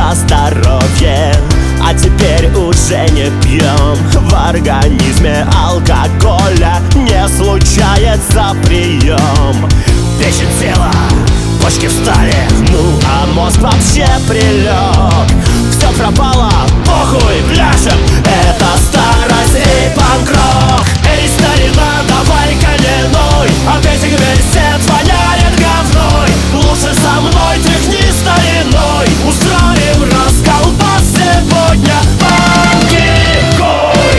за здоровье. А теперь уже не пьем. В организме алкоголя не случается прием. Печень села, почки встали, ну а мозг вообще прилег. Все пропало, похуй, пляшем, это старость и панк-рок. Эй, старина, давай-ка не ной, опять университет воняет говной. Лучше со мной тряхни стариной, устроим расколбас сегодня. Панки-кой!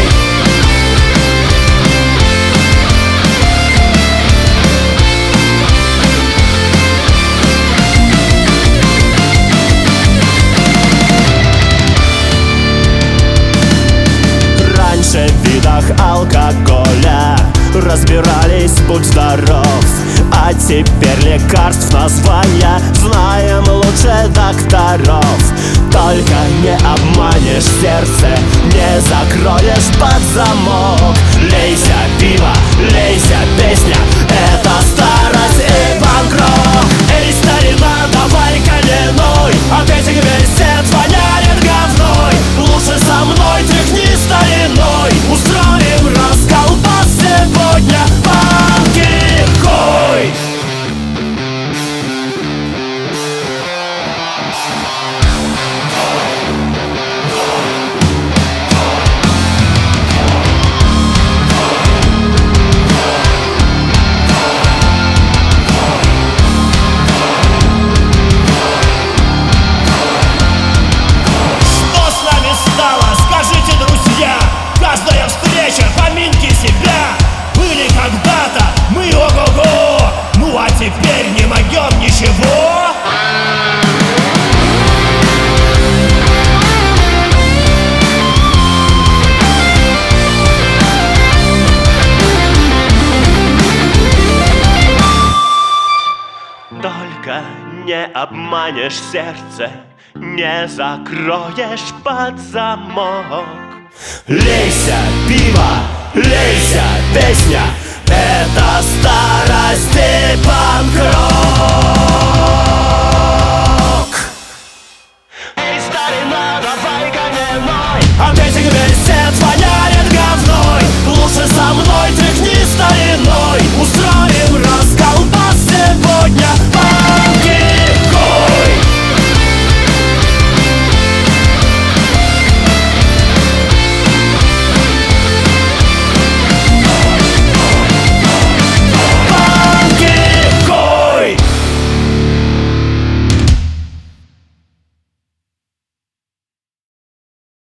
Раньше в видах алкоголя разбирались, будь здоров. А теперь лекарств названия знаем лучше докторов. Только не обманешь сердце, не закроешь под замок. Лейся пиво, лейся песня, это старость и панк-рок. Эй, старина, давай-ка не ной, опять университет воняет говной. Лучше со мной тряхни стариной, устроим расколбас сегодня. Панки-кой! Каждая встреча, поминки себя. Были когда-то мы ого-го, ну а теперь не могем ничего. Только не обманешь сердце, не закроешь под замок. Лейся пиво, лейся песня, это старость.